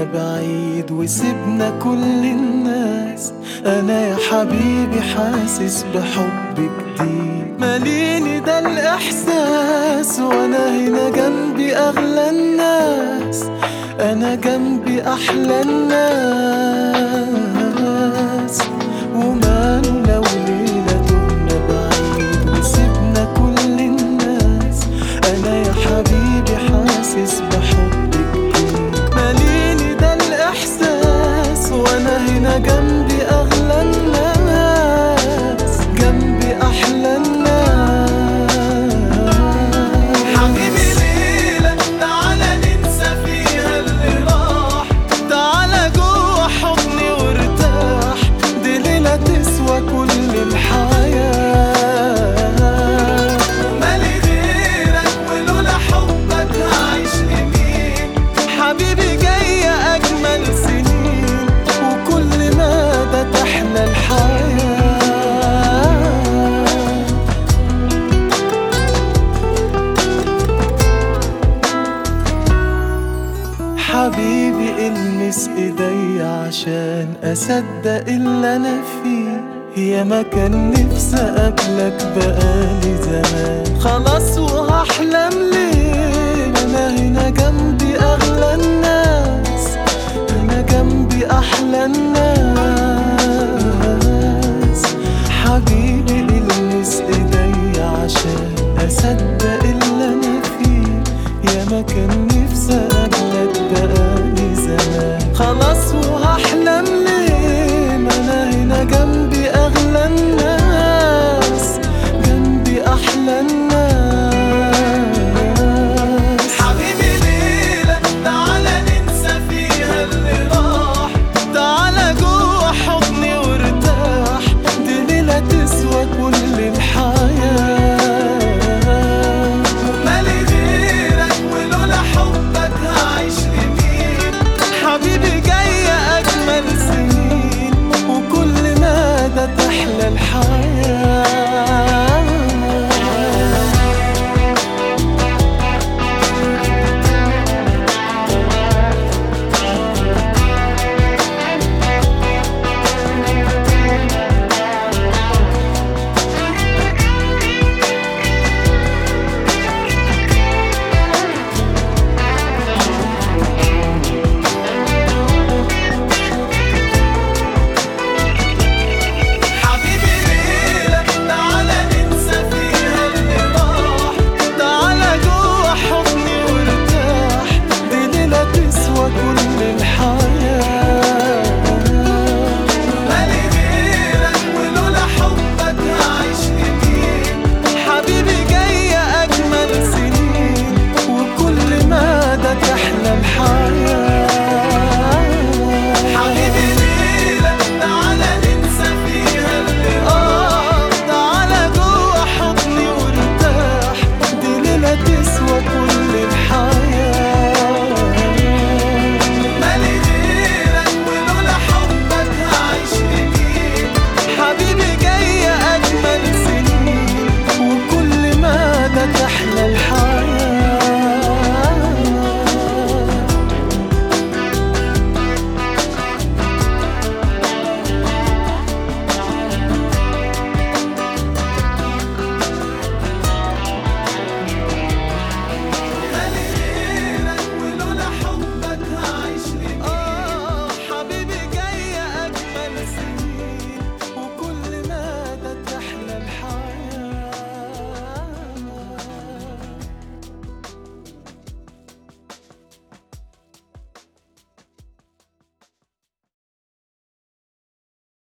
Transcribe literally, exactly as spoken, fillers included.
بعيد وسيبنا كل الناس. انا يا حبيبي حاسس بحب جديد ماليني ده الاحساس، وانا هنا جنبي اغلى الناس، انا جنبي احلى الناس. وماله لو ليلة تهنا بعيد وسيبنا كل الناس. انا يا حبيبي حاسس بحب جديد ماليني ده الاحساس، وانا هنا جنبي اغلى الناس، جنبي احلى الناس. حبيبي ليلة تعالى ننسى فيها اللي راح، تعالى جوه حضني وارتاح، دي ليلة تسوى كل الحياة. ومالي غيرك ولولا حبك هعيش لمين، حبيبي جاية أجمل سنين، وكل مدى تحلى الحياة. حبيبي المس ايديا عشان اصدق اللي انا فيه، يا ما كان نفسي اقابلك بقالي زمان، خلاص وهحلم ليه، انا هنا جنبي اغلى الناس،